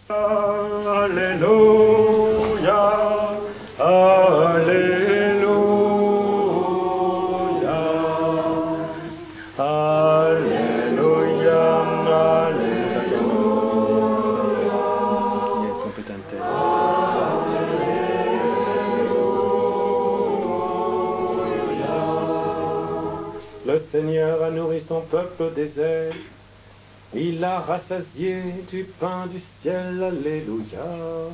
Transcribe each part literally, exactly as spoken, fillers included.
Alléluia, Alléluia, Alléluia, Le Seigneur a nourri son peuple au désert. Il a rassasié du pain du ciel. Alléluia.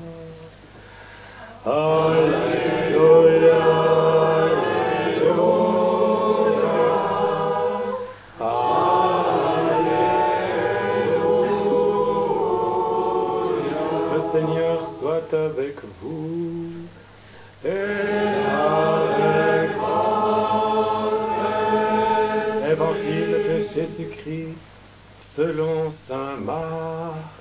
Alléluia. Alléluia. Alléluia. Le Seigneur soit avec vous. Et avec votre Évangile de Jésus-Christ selon saint Marc.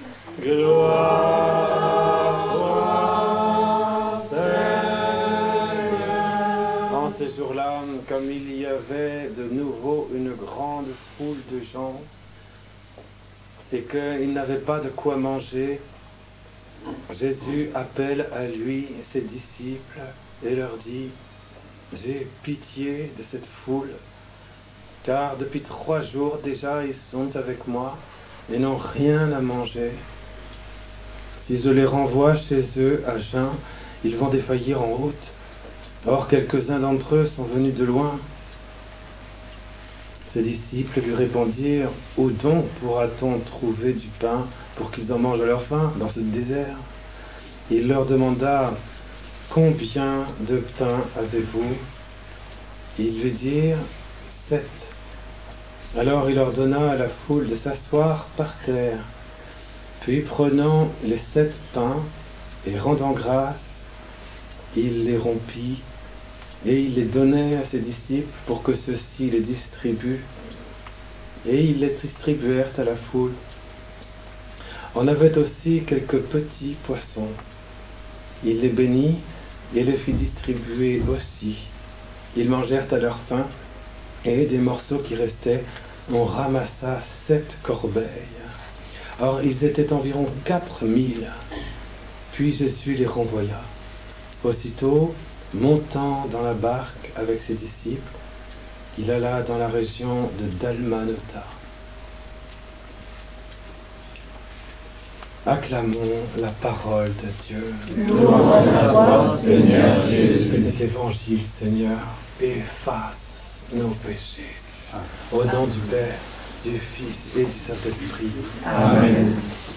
Gloire à toi, Seigneur. En ces jours-là, comme il y avait de nouveau une grande foule de gens et qu'ils n'avaient pas de quoi manger, Jésus appelle à lui ses disciples et leur dit: j'ai pitié de cette foule, car depuis trois jours déjà ils sont avec moi et n'ont rien à manger. Si je les renvoie chez eux à jeun, ils vont défaillir en route. Or quelques-uns d'entre eux sont venus de loin. Ses disciples lui répondirent: où donc pourra-t-on trouver du pain pour qu'ils en mangent à leur faim dans ce désert? Il leur demanda: combien de pain avez-vous? Ils lui dirent: sept. Alors il ordonna à la foule de s'asseoir par terre. Puis prenant les sept pains et rendant grâce, il les rompit et il les donnait à ses disciples pour que ceux-ci les distribuent. Et ils les distribuèrent à la foule. On avait aussi quelques petits poissons. Il les bénit et les fit distribuer aussi. Ils mangèrent à leur faim, et des morceaux qui restaient, on ramassa sept corbeilles. Or ils étaient environ quatre mille. Puis Jésus les renvoya. Aussitôt, montant dans la barque avec ses disciples, il alla dans la région de Dalmanutha. Acclamons la parole de Dieu. Gloire à toi, Seigneur Jésus. Cet évangile, Seigneur, efface nos péchés. Au nom du Père, du Fils et du Saint-Esprit. Amen.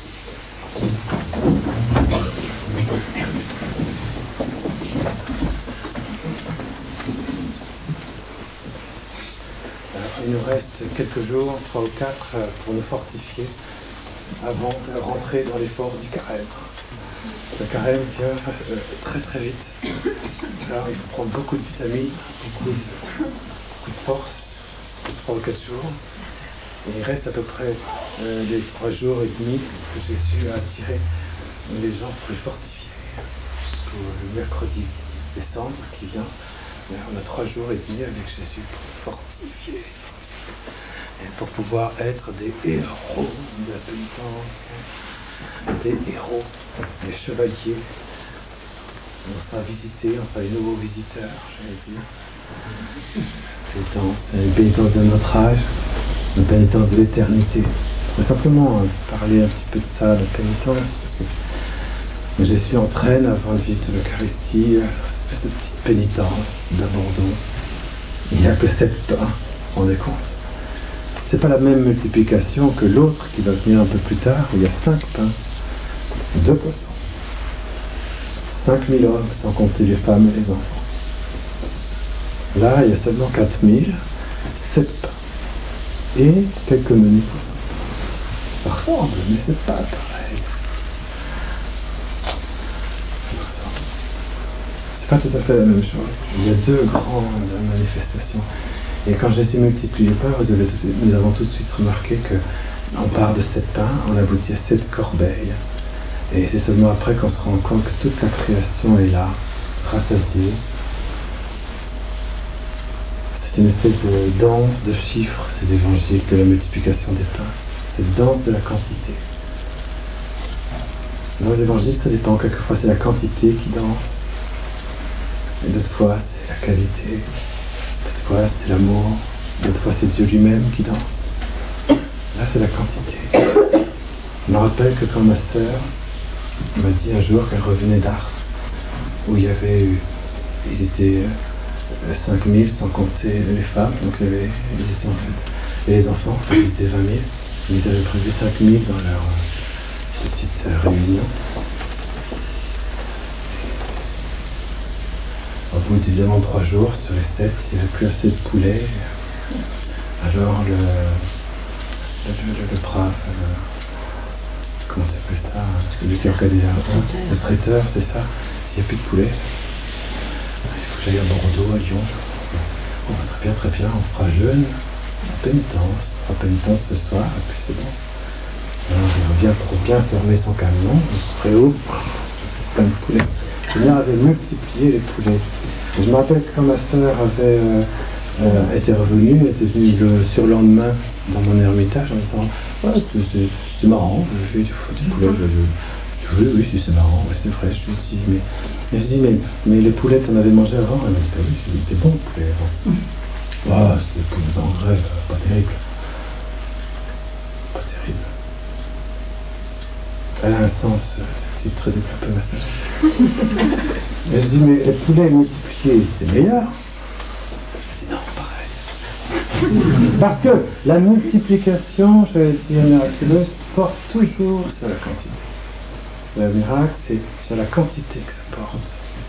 Alors, il nous reste quelques jours, trois ou quatre, pour nous fortifier avant de rentrer dans l'effort du carême. Le carême vient euh, très très vite. Alors il faut prendre beaucoup de vitamines, beaucoup de, beaucoup de force, trois ou quatre jours. Et il reste à peu près euh, les trois jours et demi que Jésus a attiré les gens pour les fortifier. Jusqu'au mercredi dix décembre qui vient, on a trois jours et demi avec Jésus pour fortifier. Et pour pouvoir être des héros de la pénitence, des héros, des chevaliers. On sera visités, on sera les nouveaux visiteurs, j'allais dire. Pénitence, c'est une pénitence de notre âge, une pénitence de l'éternité. Je vais simplement parler un petit peu de ça, de la pénitence, parce que Jésus entraîne avant le vivre de l'Eucharistie, une espèce de petite pénitence, d'abandon. Il n'y a que sept pains, vous vous rendez compte? C'est pas la même multiplication que l'autre qui va venir un peu plus tard, où il y a cinq pains, deux poissons, cinq mille hommes, sans compter les femmes et les enfants. Là, il y a seulement quatre mille, sept pains et quelques menus poissons. Ça ressemble, mais c'est pas pareil. C'est pas tout à fait la même chose. Il y a deux grandes manifestations. Et quand Jésus multiplie les pains, vous avez tous, nous avons tout de suite remarqué qu'on part de sept pains, on aboutit à sept corbeilles. Et c'est seulement après qu'on se rend compte que toute la création est là, rassasiée. C'est une espèce de danse de chiffres, ces évangiles de la multiplication des pains. Cette danse de la quantité. Dans les évangiles, ça dépend. Quelquefois, c'est la quantité qui danse. Et d'autres fois, c'est la qualité. D'autres fois, c'est l'amour. D'autres fois, c'est Dieu lui-même qui danse. Là, c'est la quantité. Je me rappelle que quand ma sœur m'a dit un jour qu'elle revenait d'Ars, où il y avait eu, ils étaient cinq mille sans compter les femmes, donc il y avait, ils étaient en fait, et les enfants, en fait, ils étaient vingt mille. Ils avaient prévu cinq mille dans leur euh, petite euh, réunion. Au bout d'évidemment trois jours, sur les sept, il n'y avait plus assez de poulet. Alors le, le, le, le brave, euh, comment ça s'appelle ça, celui qui organisait le, le traiteur, c'est ça. S'il n'y a plus de poulet, il faut que j'aille à Bordeaux, à Lyon. On va très bien, très bien, on fera jeûne, pénitence, on fera pénitence ce soir, et puis c'est bon. Alors il revient pour bien fermer son camion, il se réouvre, plein de poulets. Le Seigneur avait multiplié les poulets. Et je me rappelle que quand ma sœur avait euh, euh, été revenue, elle était venue le surlendemain dans mon ermitage en disant ouais, c'est, c'est, c'est marrant, je fais du poulet, je, je, oui, oui, c'est marrant, oui, c'est vrai, je lui dis, mais, et je dis, mais, mais les poulets, t'en avais mangé avant? Elle m'a dit, bah oui, je lui dis, c'était bon le poulet avant. Ah, c'est des poulets engrais, pas terrible. Pas terrible. Elle a un sens, c'est très développé ma sœur. Et je dis, mais les poulets multipliés, c'est meilleur. Je dis, non, pareil. Parce que la multiplication, je vais dire miraculeuse, porte toujours sur la quantité. Le miracle, c'est sur la quantité que ça porte.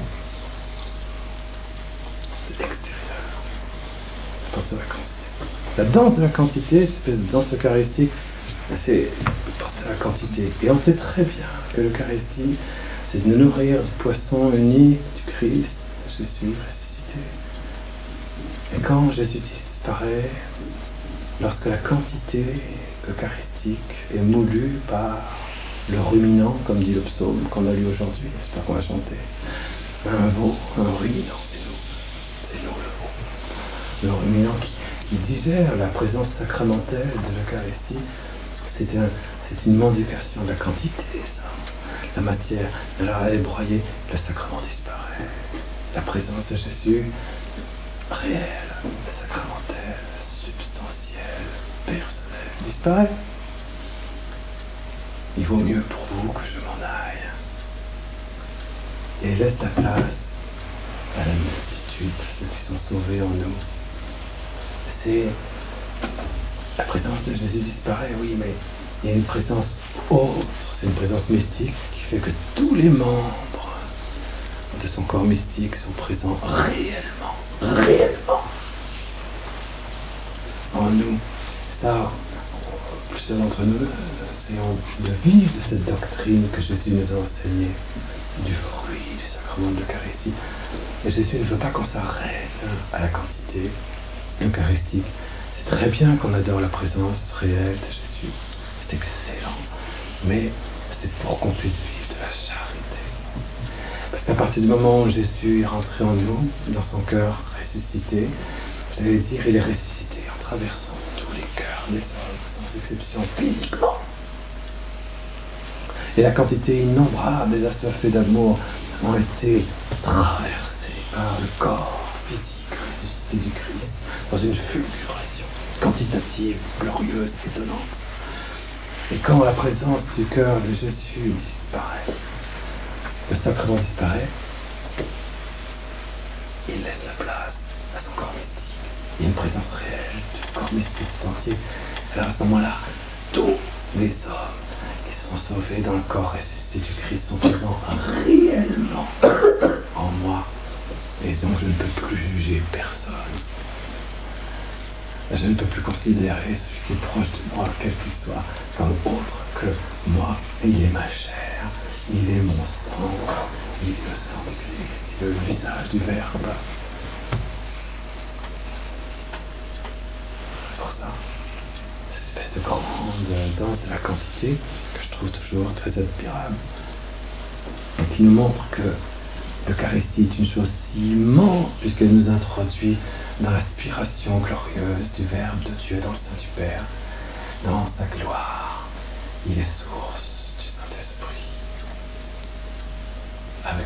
C'est l'extérieur. Ça porte sur la quantité. La danse de la quantité, cette espèce de danse eucharistique, c'est porte sur la quantité. Et on sait très bien que l'Eucharistie, c'est de nous nourrir du poisson uni du Christ, Jésus ressuscité. Et quand Jésus disparaît, lorsque la quantité eucharistique est moulue par le ruminant, comme dit le psaume qu'on a lu aujourd'hui, j'espère qu'on va chanter, un veau, un ruminant, c'est nous, c'est nous le veau. Le ruminant qui, qui digère la présence sacramentelle de l'Eucharistie, c'est, un, c'est une mendication de la quantité, ça. La matière, alors elle est broyée, le sacrement disparaît. La présence de Jésus, réelle, sacramentelle, substantielle, personnelle, disparaît. Il vaut mieux pour vous que je m'en aille. Et laisse la place à la multitude de ceux qui sont sauvés en nous. C'est... La présence de Jésus disparaît, oui, mais il y a une présence autre, c'est une présence mystique qui fait que tous les membres de son corps mystique sont présents réellement, réellement en nous. Ça, plusieurs d'entre nous essayons de vivre de cette doctrine que Jésus nous a enseignée, du fruit du sacrement de l'Eucharistie. Et Jésus ne veut pas qu'on s'arrête à la quantité eucharistique. C'est très bien qu'on adore la présence réelle de Jésus, c'est excellent, mais c'est pour qu'on puisse vivre de la charité. Parce qu'à partir du moment où Jésus est rentré en nous, dans son cœur ressuscité, j'allais dire, il est ressuscité en traversant tous les cœurs des hommes, sans exception, physiquement. Et la quantité innombrable des assoiffés d'amour ont été traversées par le corps physique ressuscité du Christ, dans une fulguration quantitative, glorieuse, étonnante. Et quand la présence du cœur de Jésus disparaît, le sacrement disparaît, il laisse la place à son corps mystique. Il y a une présence réelle du corps mystique tout entier. Alors à ce moment-là, tous les hommes qui sont sauvés dans le corps ressuscité du Christ sont présents réellement en moi. Et donc je ne peux plus juger personne. Je ne peux plus considérer celui qui est proche de moi, quel qu'il soit, comme autre que moi. Il est ma chair, il est mon sang, il est le sang du Christ, il est le visage du Verbe. C'est pour ça, cette espèce de grande danse de la quantité que je trouve toujours très admirable et qui nous montre que l'Eucharistie est une chose si immense puisqu'elle nous introduit dans l'aspiration glorieuse du Verbe de Dieu dans le sein du Père, dans sa gloire. Il est source du Saint-Esprit.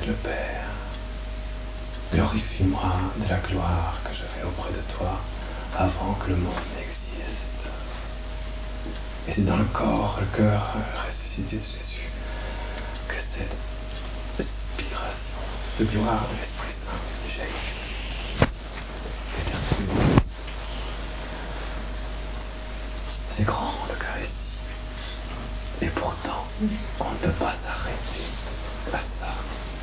avec le Père. Glorifie-moi de la gloire que j'avais auprès de toi avant que le monde n'existe. Et c'est dans le corps, le cœur ressuscité de Jésus que cette inspiration de gloire de l'Esprit Saint jaillit éternellement. C'est grand l'Eucharistie. Et pourtant, on ne peut pas s'arrêter à ça.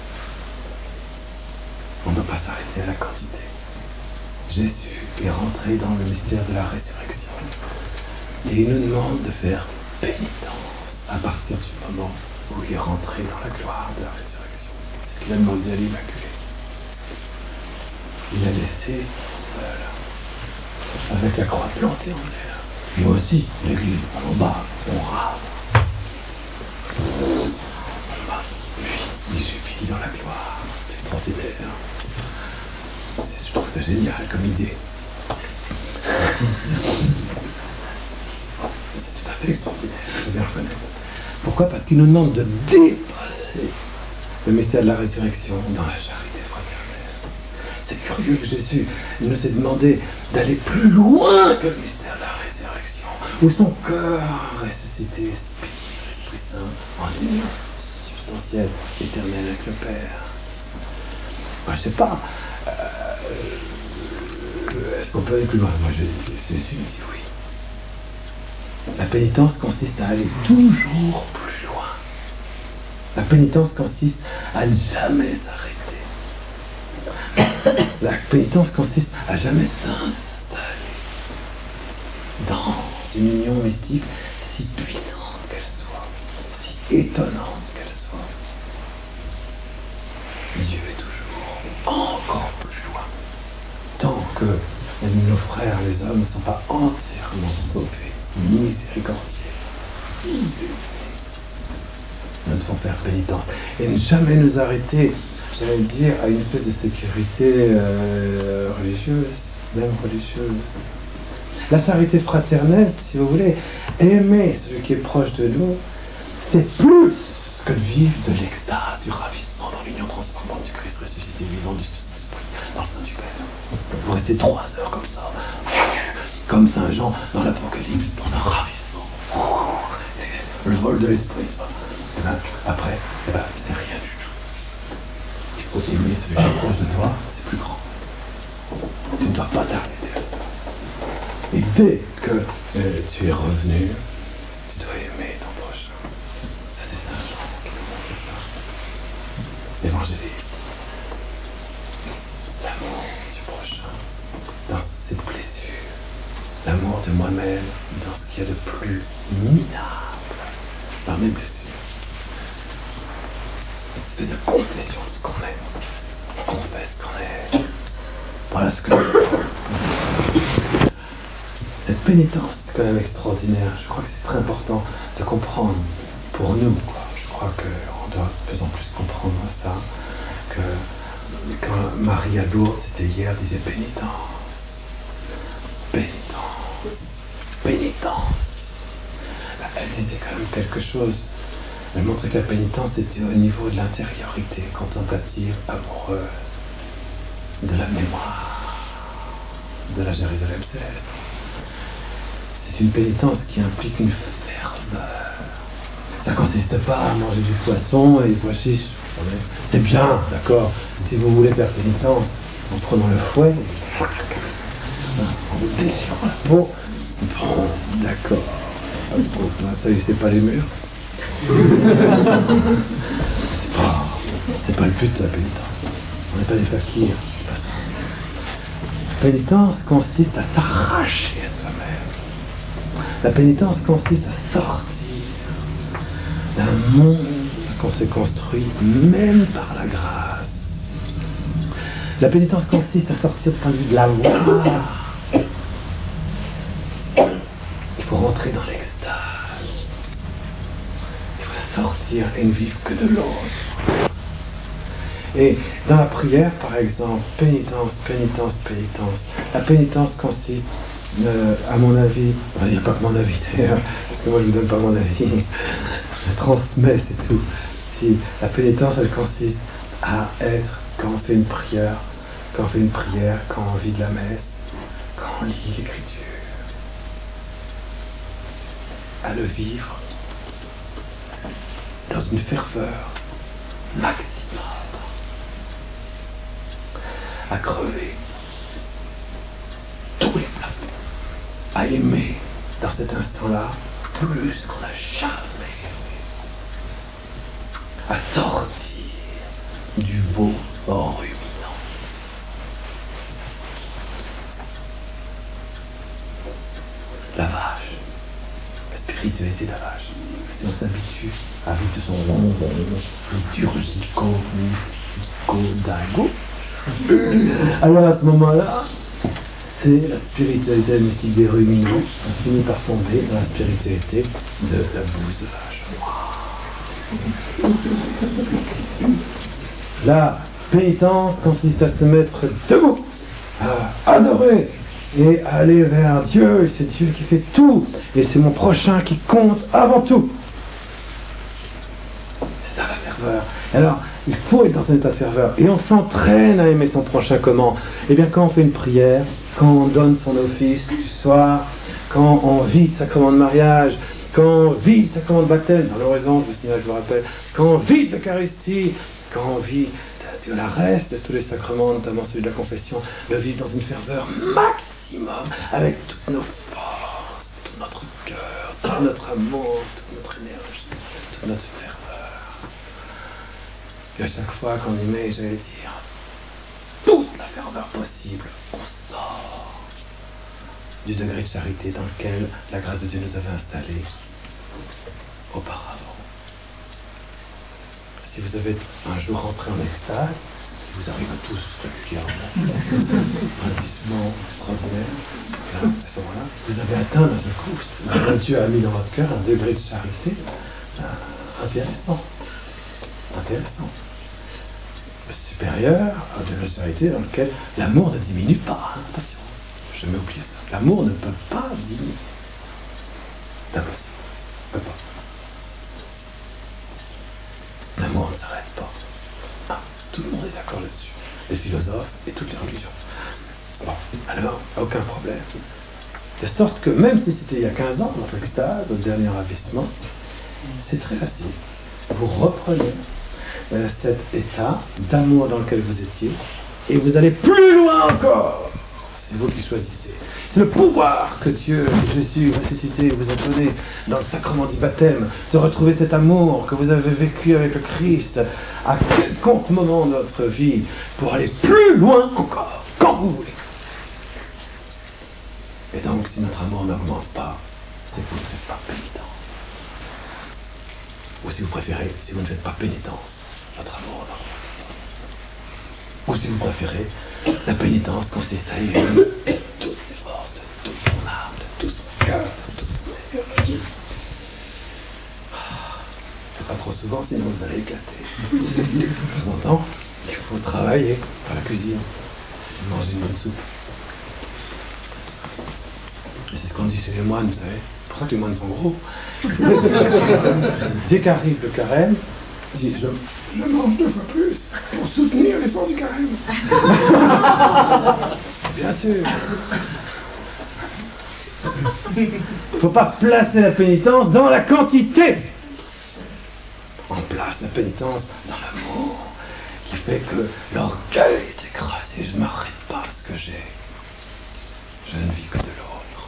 On ne peut pas s'arrêter à la quantité. Jésus est rentré dans le mystère de la résurrection. Et il nous demande de faire pénitence à partir du moment où il est rentré dans la gloire de la résurrection. C'est ce qu'il a demandé à l'Immaculée. Il l'a laissé seul, avec la croix plantée en l'air. Moi aussi, l'église, en bas, on rame. En bas, lui, il jubile dans la gloire. C'est extraordinaire. C'est, je trouve ça génial comme idée. C'est tout à fait extraordinaire, je veux bien reconnaître. Pourquoi ? Parce qu'il nous demande de dépasser le mystère de la résurrection dans la charité fraternelle. C'est curieux que Jésus nous ait demandé d'aller plus loin que le mystère de la résurrection, où son cœur ressuscité, Esprit Saint, en union substantielle, éternelle avec le Père. Moi, je sais pas. Euh, est-ce qu'on peut aller plus loin ? Moi, Jésus me dit oui. La pénitence consiste à aller toujours plus loin. La pénitence consiste à ne jamais s'arrêter. La pénitence consiste à jamais s'installer dans une union mystique si puissante qu'elle soit, si étonnante qu'elle soit. Dieu est toujours encore plus loin. Tant que nos frères, les hommes, ne sont pas entièrement sauvés, miséricordieux, nous devons faire pénitence et ne jamais nous arrêter, j'allais dire, à une espèce de sécurité euh, religieuse, même religieuse. La charité fraternelle, si vous voulez, aimer celui qui est proche de nous, c'est plus que de vivre de l'extase, du ravissement dans l'union transformante du Christ ressuscité vivant du Saint-Esprit dans le sein du Père. Vous restez trois heures comme ça, comme Saint Jean dans l'Apocalypse, dans un ravissement, le vol de l'Esprit. Et ben, après, eh ben, c'est rien du tout. Il faut aimer celui qui est proche de toi, c'est plus grand. Tu ne dois pas t'arrêter à ça. Et dès que euh, tu es revenu, tu dois aimer ton prochain. Ça, c'est Saint Jean qui nous montre ça. L'évangéliste. L'amour du prochain dans cette blessure. L'amour de moi-même dans ce qu'il y a de plus minable dans mes blessures. Une espèce de confession de ce qu'on est. On confesse qu'on est. Voilà ce que c'est. Cette pénitence, c'est quand même extraordinaire. Je crois que c'est très important de comprendre pour nous, quoi. Je crois qu'on doit de plus en plus comprendre ça, que quand Marie à Lourdes, c'était hier, disait pénitence, pénitence, pénitence. Elle disait quand même quelque chose. Elle montrait que la pénitence était au niveau de l'intériorité contemplative, amoureuse, de la mémoire, de la Jérusalem céleste. C'est une pénitence qui implique une ferveur. Ça consiste pas à manger du poisson et des pois chiches. C'est bien, d'accord. Si vous voulez faire pénitence, en prenant le fouet, en vous déchirant la peau, bon, d'accord. Ça y est, c'est pas les murs. C'est pas, c'est pas le but de la pénitence. On n'est pas des fakirs. La pénitence consiste à s'arracher à soi-même. La pénitence consiste à sortir d'un monde qu'on s'est construit même par la grâce. La pénitence consiste à sortir du point de vue de la gloire. Il faut rentrer dans l'extase. Il faut sortir et ne vivre que de l'autre. Et dans la prière, par exemple, pénitence, pénitence, pénitence. La pénitence consiste, euh, à mon avis, enfin, il n'y a pas que mon avis d'ailleurs, parce que moi je ne vous donne pas mon avis, je transmets, c'est tout. Si la pénitence, elle consiste à être, quand on fait une prière, quand on fait une prière, quand on vit de la messe, quand on lit l'Écriture, à le vivre dans une ferveur maximum, à crever tous les plafonds, à aimer dans cet instant-là plus qu'on n'a jamais aimé, à sortir du veau ruminant. La vache, la spiritualité de la vache. Si on s'habitue à vivre de son ronron liturgico-mystico-dingo, alors à ce moment-là, c'est la spiritualité mystique des ruminants. On finit par tomber dans la spiritualité de la bouse de vache. La pénitence consiste à se mettre debout, à adorer et à aller vers Dieu. Et c'est Dieu qui fait tout. Et c'est mon prochain qui compte avant tout. C'est ça la ferveur. Alors, il faut être dans un état de ferveur. Et on s'entraîne à aimer son prochain comment? Eh bien, quand on fait une prière, quand on donne son office du soir, quand on vit le sacrement de mariage, quand on vit le sacrement de baptême, dans l'oraison, je vous rappelle, quand on vit l'Eucharistie, quand on vit de, de la reste de tous les sacrements, notamment celui de la confession, le vivre dans une ferveur maximum, avec toutes nos forces, tout notre cœur, tout notre amour, toute notre énergie, toute notre ferveur. Et à chaque fois qu'on y met, j'allais dire, toute la ferveur possible, on sort du degré de charité dans lequel la grâce de Dieu nous avait installés auparavant. Si vous avez un jour rentré en extase, vous arrivez à tous régulièrement, un glissement extraordinaire, là, à ce moment-là, vous avez atteint d'un seul coup, Dieu a mis dans votre cœur un degré de charité euh, intéressant, intéressant, supérieur à un degré de charité dans lequel l'amour ne diminue pas. Hein, attention, je n'ai jamais oublié ça. L'amour ne peut pas diminuer. C'est impossible. Ne peut pas. L'amour ne s'arrête pas. Ah, tout le monde est d'accord là-dessus. Les philosophes et toutes les religions. Bon, alors, aucun problème. De sorte que même si c'était il y a quinze ans, notre extase, au dernier ravissement, c'est très facile. Vous reprenez euh, cet état d'amour dans lequel vous étiez et vous allez plus loin encore. C'est vous qui choisissez. C'est le pouvoir que Dieu, Jésus, ressuscité, vous a donné dans le sacrement du baptême, de retrouver cet amour que vous avez vécu avec le Christ à quelconque moment de votre vie pour aller plus loin encore, quand vous voulez. Et donc, si notre amour n'augmente pas, c'est que vous ne faites pas pénitence. Ou si vous préférez, si vous ne faites pas pénitence, votre amour n'augmente pas. Ou si vous préférez, la pénitence consiste à aimer de toutes ses forces, de toute son âme, de tout son cœur, de toute son énergie. Ah, pas trop souvent, sinon vous allez éclater. De temps en temps, il faut travailler dans la cuisine, manger une bonne soupe. Et c'est ce qu'on dit chez les moines, vous savez. C'est pour ça que les moines sont gros. Dès qu'arrive le carême, je, je, je mange deux fois plus pour soutenir l'effort du carême. Bien sûr. Il ne faut pas placer la pénitence dans la quantité. On place la pénitence dans l'amour qui fait que l'orgueil est écrasé. Je ne m'arrête pas à ce que j'ai. Je ne vis que de l'autre.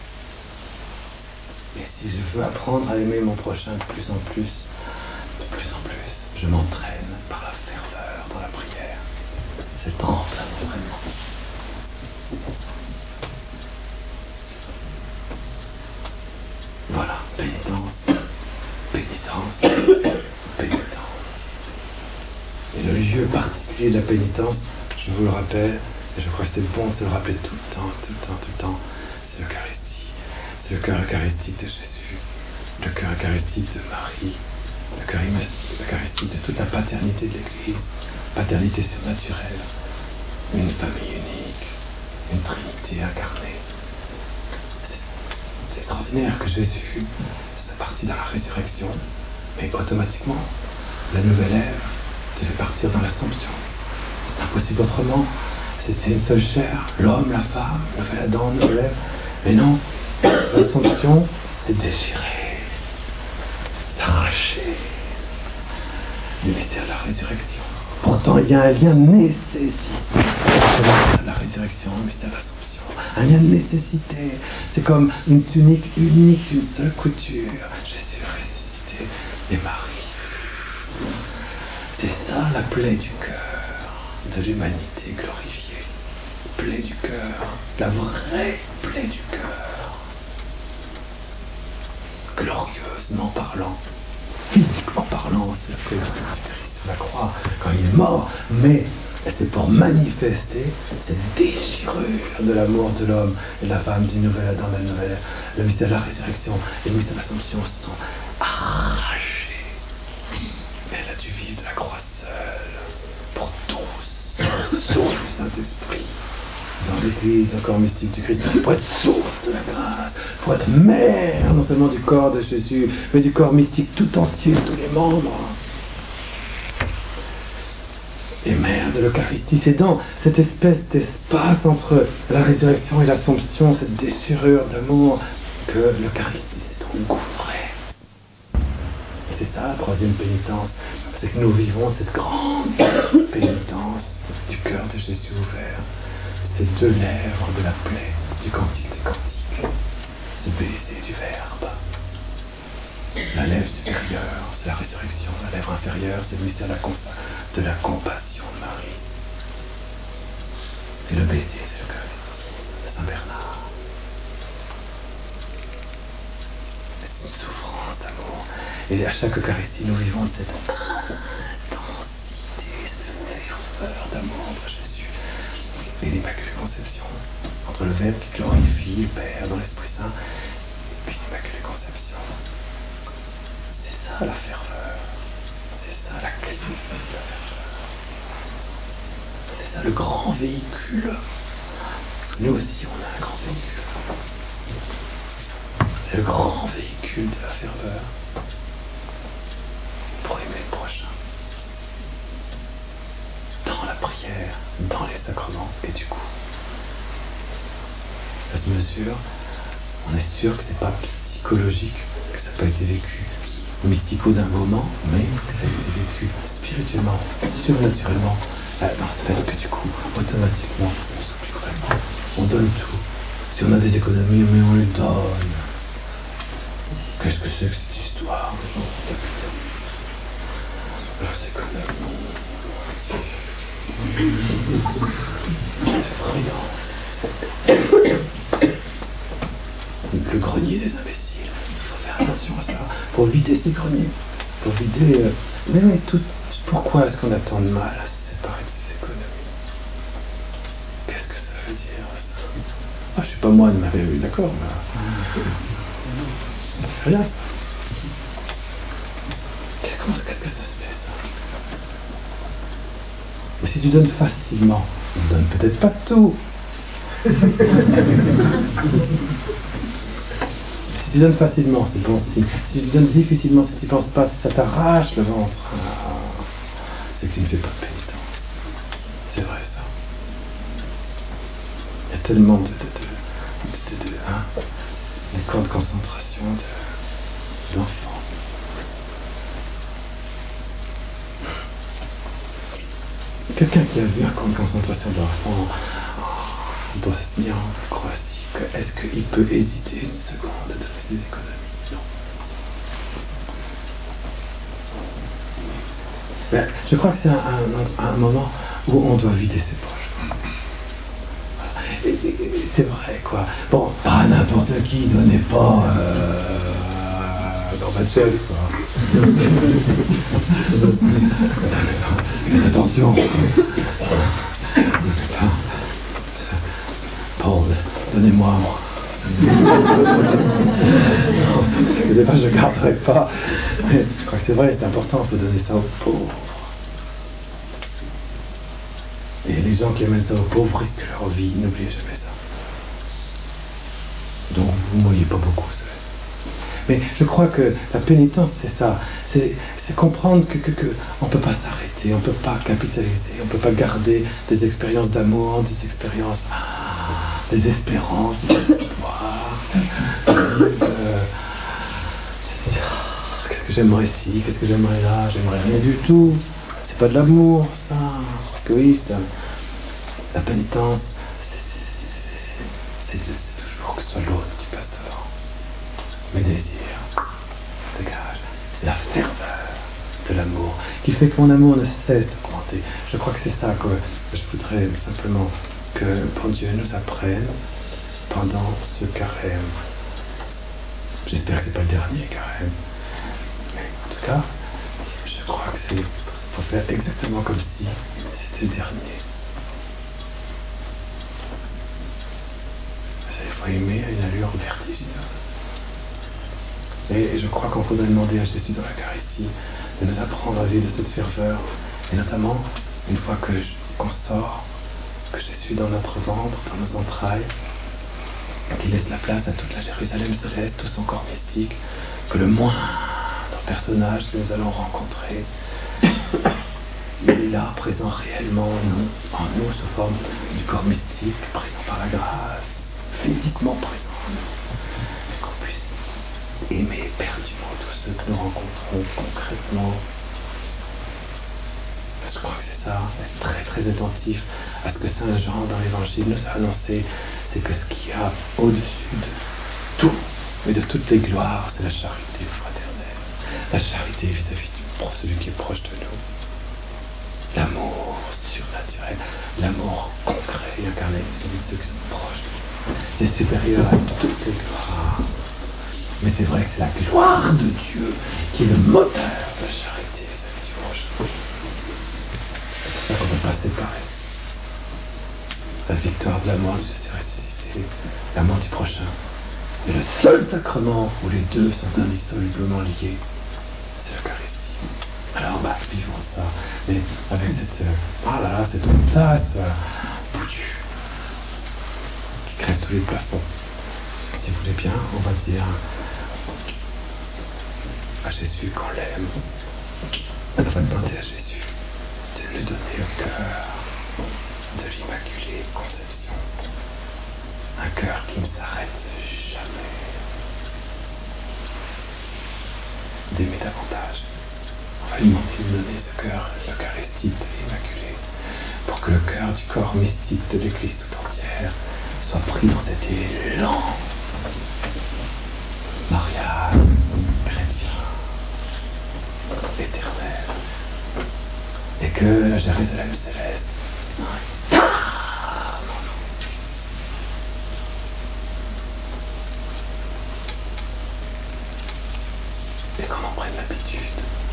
Et si je veux apprendre à aimer mon prochain de plus en plus, de plus en plus, je m'entraîne par la ferveur dans la prière. C'est tremblant vraiment. Voilà, pénitence, pénitence, pénitence. Et le lieu particulier de la pénitence, je vous le rappelle, et je crois que c'est bon de se le rappeler tout le temps, tout le temps, tout le temps, c'est l'Eucharistie. C'est le cœur eucharistique de Jésus, le cœur eucharistique de Marie, le cœur eucharistique de toute la paternité de l'Église, paternité surnaturelle, une famille unique, une Trinité incarnée. C'est, c'est extraordinaire que Jésus soit parti dans la résurrection, mais automatiquement, la nouvelle ère tu fais partir dans l'Assomption. C'est impossible autrement. C'est une seule chair, l'homme, la femme, le nouvel Adam, le nouvel Ève. Mais non, l'Assomption, c'est déchiré, c'est arraché. Le mystère de la résurrection. Pourtant, il y a un lien nécessité entre la résurrection et le mystère de l'Assomption. Un lien de nécessité. C'est comme une tunique unique d'une seule couture. Jésus ressuscité et Marie. C'est ça la plaie du cœur de l'humanité glorifiée. Plaie du cœur, la vraie plaie du cœur. Glorieusement parlant, physiquement parlant, c'est la plaie du Christ sur la croix quand il est mort, mais c'est pour manifester cette déchirure de l'amour de l'homme et de la femme du nouvel Adam et de la nouvelle Ève. Le mystère de la résurrection et le mystère de l'Assomption sont arrachés. Elle a dû vivre de la croix seule pour tous, sauf le Saint-Esprit. Dans l'Église, le corps mystique du Christ, pour être source de la grâce, pour être mère, non seulement du corps de Jésus, mais du corps mystique tout entier, tous les membres. Et mère de l'Eucharistie, c'est dans cette espèce d'espace entre la résurrection et l'Assomption, cette déchirure d'amour, que l'Eucharistie s'est engouffrée. Et c'est ça la troisième pénitence, c'est que nous vivons cette grande pénitence du cœur de Jésus ouvert. Ces deux lèvres de la plaie du cantique des cantiques, ce baiser du Verbe. La lèvre supérieure, c'est la résurrection. La lèvre inférieure, c'est le mystère de la, cons- de la compassion de Marie. Et le baiser, c'est l'Eucharistie, Saint Bernard. C'est une souffrance d'amour. Et à chaque Eucharistie, nous vivons cette intensité, cette ferveur d'amour entre Jésus et l'Immaculée Conception, entre le Verbe qui glorifie le Père dans l'Esprit Saint et puis l'Immaculée Conception. C'est ça la ferveur, c'est ça la clé de la ferveur, c'est ça le grand véhicule. Nous aussi on a un grand véhicule, c'est le grand véhicule de la ferveur pour aimer le prochain. Dans la prière, dans les sacrements, et du coup, à cette mesure, on est sûr que c'est pas psychologique, que ça n'a pas été vécu mystico d'un moment, mais que ça a été vécu spirituellement, surnaturellement, dans ce fait que du coup, automatiquement, on s'occupe vraiment, on donne tout. Si on a des économies, mais on les donne. Qu'est-ce que c'est que cette histoire de gens qui leurs économies? Le grenier des imbéciles. Il faut faire attention à ça. Pour vider ces greniers. Pour vider. Euh, mais, mais tout. Pourquoi est-ce qu'on a tant de mal à se séparer de ces économies? Qu'est-ce que ça veut dire ça? Ah, je suis pas moine, mais oui, d'accord. Mais... rien ça. Qu'est-ce, comment, qu'est-ce que ça se fait ça? Mais si tu donnes facilement, ne donne peut-être pas tout. Si tu donnes facilement, c'est bon signe. Si tu donnes difficilement, si tu ne penses pas, si ça t'arrache le ventre, ah, c'est que tu ne fais pas de pénitence. C'est vrai ça. Il y a tellement de, de, de, de, de, de hein, des camps de concentration de, d'enfants. Quelqu'un qui a vu un camp de concentration d'enfants en Bosnie, en Croatie, est-ce qu'il peut hésiter une seconde à donner ses économies? Non. Ben, je crois que c'est un, un, un moment où on doit vider ses poches. Et, et, et, c'est vrai, quoi. Bon, pas n'importe qui, donnez pas euh, Gorbatchev, quoi. Faites attention. Paul, donnez-moi. Au départ, je ne garderai pas. Mais je crois que c'est vrai, c'est important, il faut donner ça aux pauvres. Et les gens qui amènent ça aux pauvres risquent leur vie, n'oubliez jamais ça. Donc vous ne mouillez pas beaucoup, vous savez. Mais je crois que la pénitence, c'est ça. C'est, c'est comprendre que, que, que on ne peut pas s'arrêter, on ne peut pas capitaliser, on ne peut pas garder des expériences d'amour, des expériences, ah, des espérances, des espoirs. Euh, qu'est-ce que j'aimerais ci, qu'est-ce que j'aimerais là, j'aimerais rien du tout. C'est pas de l'amour, ça, égoïste. La pénitence, c'est, c'est, c'est toujours que ce soit l'autre qui passe devant. Mes désirs, dégage. C'est la ferveur de l'amour qui fait que mon amour ne cesse d'augmenter. Je crois que c'est ça que je voudrais simplement que bon Dieu nous apprenne pendant ce carême. J'espère que c'est pas le dernier carême. Mais en tout cas, je crois que c'est faut faire exactement comme si c'était le dernier. Il faut aimer à une allure vertigineuse. Et je crois qu'on faudrait demander à Jésus dans l'Eucharistie de nous apprendre à vivre de cette ferveur. Et notamment, une fois que je, qu'on sort, que Jésus est dans notre ventre, dans nos entrailles, qu'il laisse la place à toute la Jérusalem céleste, tout son corps mystique, que le moindre personnage que nous allons rencontrer, il est là, présent réellement en nous, en nous sous forme du corps mystique, présent par la grâce, physiquement présent en nous, et qu'on puisse aimer éperdument tous ceux que nous rencontrons concrètement. Je crois que c'est ça, être très très attentif à ce que Saint Jean dans l'Évangile nous a annoncé, c'est que ce qu'il y a au-dessus de tout, et de toutes les gloires, c'est la charité fraternelle, la charité vis-à-vis de celui qui est proche de nous. L'amour surnaturel, l'amour concret et incarné vis-à-vis de ceux qui sont proches de nous. C'est supérieur à toutes les gloires. Mais c'est vrai que c'est la gloire de Dieu qui est le moteur de la charité vis-à-vis du proche. C'est ça qu'on ne peut pas séparer. La victoire de la mort de Jésus ressuscité, l'amour du prochain. Et le seul sacrement où les deux sont indissolublement liés, c'est l'Eucharistie. Alors, bah, vivons ça, mais avec cette, euh, ah là là, cette tasse euh, boutue qui crève tous les plafonds. Si vous voulez bien, on va dire à Jésus qu'on l'aime. On va demander à Jésus de nous donner le cœur de l'Immaculée Conception. Un cœur qui ne s'arrête jamais. D'aimer davantage. On va lui demander de nous donner ce cœur eucharistique de l'Immaculée pour que le cœur du corps mystique de l'Église tout entière soit pris dans cet élan marial, chrétien, éternel, et que la Jérusalem céleste s'incarne en nous. Et qu'on en prenne l'habitude.